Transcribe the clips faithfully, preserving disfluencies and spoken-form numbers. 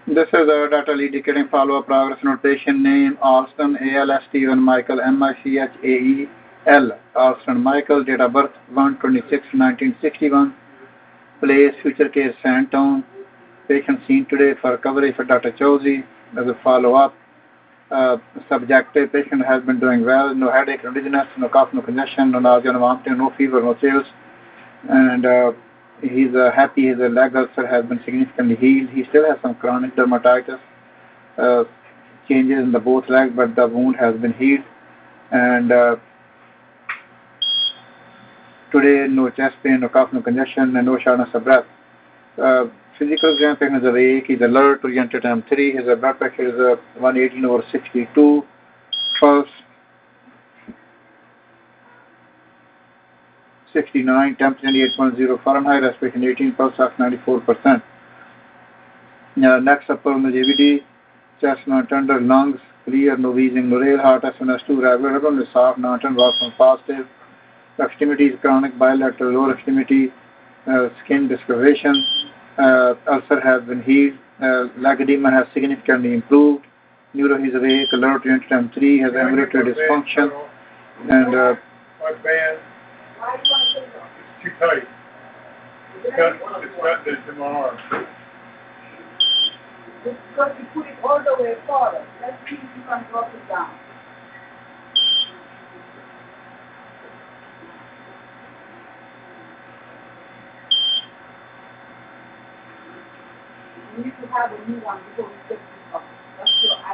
This is a data lead indicating follow-up progress note. Patient name Alston, A L S Stephen Michael, M I C H A E L, Alston Michael, date of birth one twenty-six nineteen sixty-one, place Future Care Sandtown. Patient seen today for recovery for Doctor Chowdhury as a follow-up. Uh, subjective, patient has been doing well, no headache, no dizziness, no cough, no congestion, no nausea, no vomiting, no fever, no chills, and uh, he's uh, happy. His uh, leg ulcer has been significantly healed. He still has some chronic dermatitis, uh, changes in the both legs, but the wound has been healed. And uh, today, no chest pain, no cough, no congestion, and no shortness of breath. Uh, physical exam, patient is awake. He's alert, oriented M three. His uh, blood pressure is uh, one eighteen over sixty-two. Pulse sixty-nine, temperature eight point zero Fahrenheit, respiration eighteen, pulse ox ninety-four percent. Uh, next upper on the J V D, chest non-tender, lungs clear, no wheezing, no rail, heart S one S two regular, abdomen is soft, non-tender, was positive. Extremity is chronic, bilateral lower extremity, uh, skin discoloration, uh, ulcer has been healed, uh, leg edema has significantly improved. Neuro is awake, alert, oriented M three, has ambulatory dysfunction, and uh, my band, it's too tight. It's got, it's got this in my arm. It's because you put it all the way forward. Let's see if you can drop it down. You need to have a new one before you take this up. That's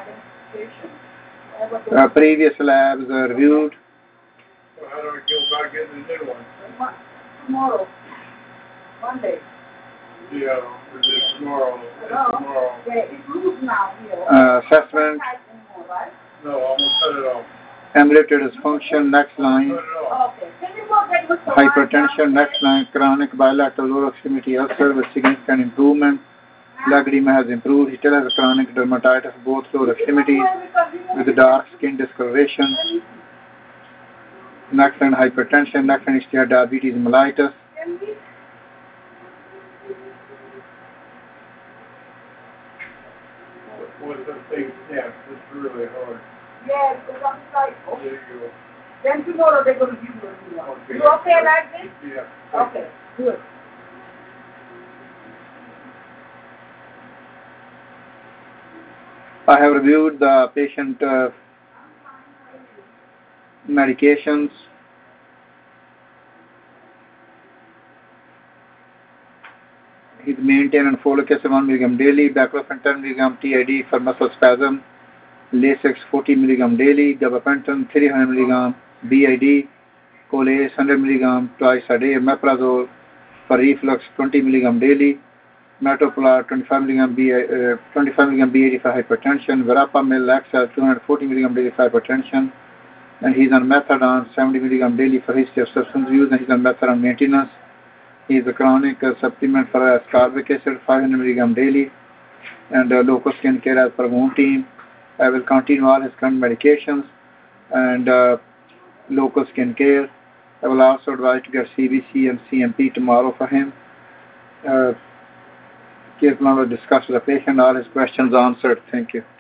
your identification. uh, previous labs are reviewed. So how do I go back in the new one? Tomorrow. Monday. Yeah, it's tomorrow. It's tomorrow. Yeah, it's loose now here. Uh, assessment. Anymore, right? No, I'm going to cut it off. Ambulatory dysfunction, next line. Cut it off. Okay. Can you go get with the Hypertension, next line. Chronic bilateral lower extremity ulcer with significant improvement. Leg edema has improved. He still has a chronic dermatitis, both lower extremities, with the dark skin discoloration. Next line, hypertension. Next line is diabetes mellitus. What's that thing? Yeah, it's really hard. Yeah, because I'm like, oh. There you go. Then tomorrow they're going to give you a new one. Okay. You okay like this? Yeah. Okay, good. I have reviewed the patient uh, medications. He's maintained folic acid one milligram daily, baclofen ten milligram T I D for muscle spasm, Lasix forty milligram daily, gabapentin three hundred milligram B I D, Colace one hundred milligram twice a day, Meprazole for reflux twenty milligram daily, Metoprolol twenty-five milligram B, uh, twenty-five milligram B I D for hypertension, Verapamil Laxal two hundred forty milligram daily for hypertension, and he's on methadone seventy milligram daily for history of substance use, and he's on methadone maintenance. He is a chronic uh, supplement for ascorbic acid five hundred milligram daily, and uh, local skin care as per wound team. I will continue all his current medications and uh, local skin care. I will also advise to get C B C and C M P tomorrow for him. Uh, Case plan will discuss with the patient, all his questions answered. Thank you.